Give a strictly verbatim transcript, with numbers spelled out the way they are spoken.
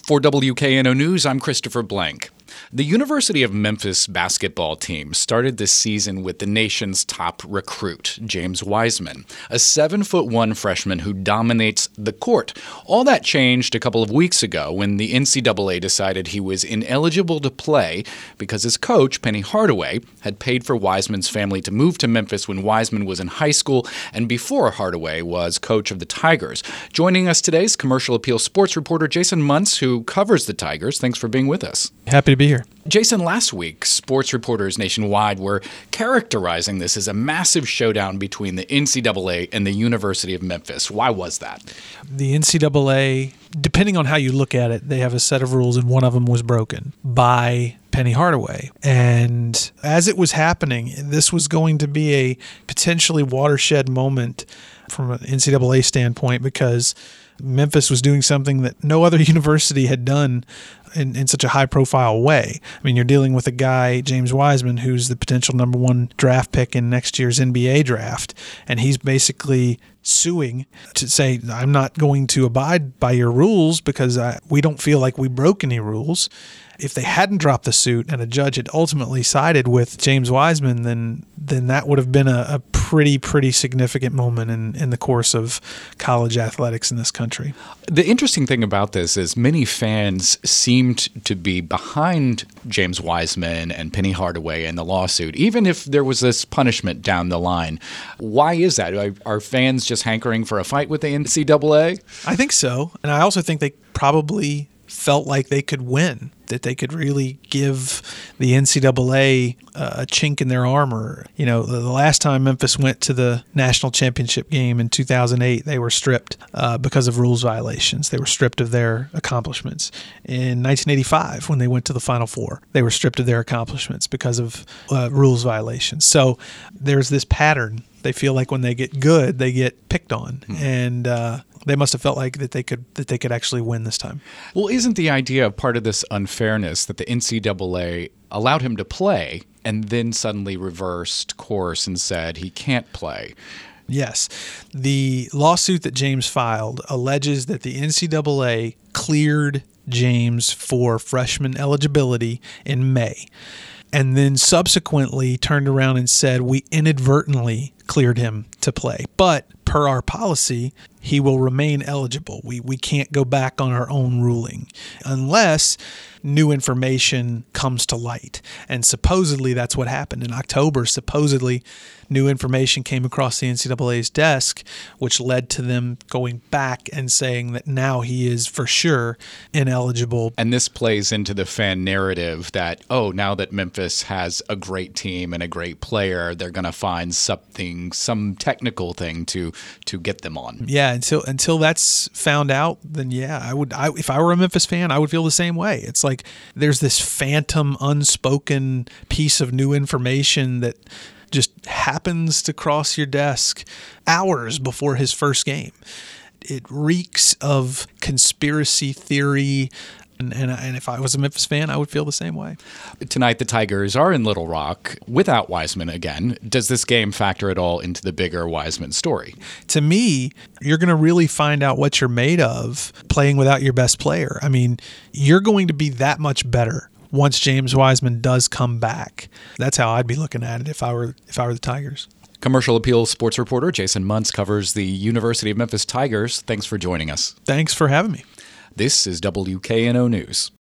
For W K N O News, I'm Christopher Blank. The University of Memphis basketball team started this season with the nation's top recruit, James Wiseman, a seven foot one freshman who dominates the court. All that changed a couple of weeks ago when the N C double A decided he was ineligible to play because his coach, Penny Hardaway, had paid for Wiseman's family to move to Memphis when Wiseman was in high school and before Hardaway was coach of the Tigers. Joining us today is Commercial Appeal sports reporter Jason Muntz, who covers the Tigers. Thanks for being with us. Happy to be here. Jason, last week, sports reporters nationwide were characterizing this as a massive showdown between the N C double A and the University of Memphis. Why was that? The N C double A, depending on how you look at it, they have a set of rules, and one of them was broken by Penny Hardaway. And as it was happening, this was going to be a potentially watershed moment from an N C double A standpoint because Memphis was doing something that no other university had done in, in such a high-profile way. I mean, you're dealing with a guy, James Wiseman, who's the potential number one draft pick in next year's N B A draft, and he's basically suing to say, I'm not going to abide by your rules because I, we don't feel like we broke any rules. If they hadn't dropped the suit and a judge had ultimately sided with James Wiseman, then then that would have been a, a pretty, pretty significant moment in, in the course of college athletics in this country. The interesting thing about this is many fans seemed to be behind James Wiseman and Penny Hardaway in the lawsuit, even if there was this punishment down the line. Why is that? Are, are fans just hankering for a fight with the N C double A? I think so. And I also think they probably felt like they could win, that they could really give the N C double A a chink in their armor. You know, the last time Memphis went to the national championship game in two thousand eight, they were stripped uh, because of rules violations. They were stripped of their accomplishments. In nineteen eighty-five, when they went to the Final Four, they were stripped of their accomplishments because of uh, rules violations. So there's this pattern. They feel like when they get good, they get picked on. Hmm. And uh, they must have felt like that they could that they could actually win this time. Well, isn't the idea of part of this unfairness that the N C double A allowed him to play and then suddenly reversed course and said he can't play? Yes. The lawsuit that James filed alleges that the N C double A cleared James for freshman eligibility in May, and then subsequently turned around and said we inadvertently cleared him to play. But per our policy, he will remain eligible. We we can't go back on our own ruling unless new information comes to light. And supposedly that's what happened in October. Supposedly new information came across the N C double A's desk, which led to them going back and saying that now he is for sure ineligible. And this plays into the fan narrative that, oh, now that Memphis has a great team and a great player, they're going to find something, some technical thing to to get them on. Yeah, until until that's found out, then yeah, I would. I, if I were a Memphis fan, I would feel the same way. It's like there's this phantom, unspoken piece of new information that just happens to cross your desk hours before his first game. It reeks of conspiracy theory. And, and and if I was a Memphis fan, I would feel the same way. Tonight, the Tigers are in Little Rock without Wiseman again. Does this game factor at all into the bigger Wiseman story? To me, you're going to really find out what you're made of playing without your best player. I mean, you're going to be that much better once James Wiseman does come back. That's how I'd be looking at it if I were if I were the Tigers. Commercial Appeal sports reporter Jason Muntz covers the University of Memphis Tigers. Thanks for joining us. Thanks for having me. This is W K N O News.